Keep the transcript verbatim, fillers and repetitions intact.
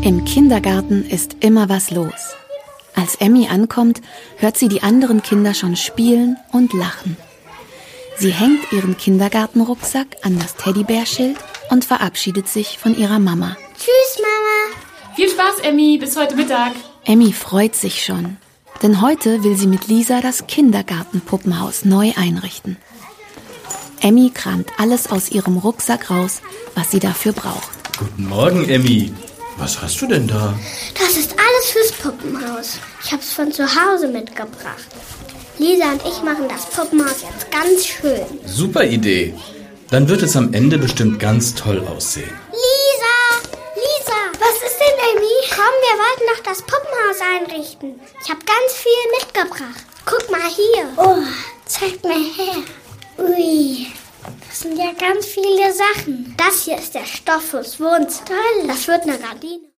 Im Kindergarten ist immer was los. Als Emmy ankommt, hört sie die anderen Kinder schon spielen und lachen. Sie hängt ihren Kindergartenrucksack an das Teddybärschild und verabschiedet sich von ihrer Mama. Tschüss, Mama. Viel Spaß, Emmy. Bis heute Mittag. Emmy freut sich schon, denn heute will sie mit Lisa das Kindergartenpuppenhaus neu einrichten. Emmy kramt alles aus ihrem Rucksack raus, was sie dafür braucht. Guten Morgen, Emmy. Was hast du denn da? Das ist alles fürs Puppenhaus. Ich hab's von zu Hause mitgebracht. Lisa und ich machen das Puppenhaus jetzt ganz schön. Super Idee. Dann wird es am Ende bestimmt ganz toll aussehen. Lisa! Lisa! Was ist denn, Emmy? Komm, wir wollten noch das Puppenhaus einrichten. Ich habe ganz viel mitgebracht. Guck mal hier. Oh, zeig mir her. Ui, das sind ja ganz viele Sachen. Das hier ist der Stoff fürs Wohnzimmer. Toll. Das wird eine Gardine.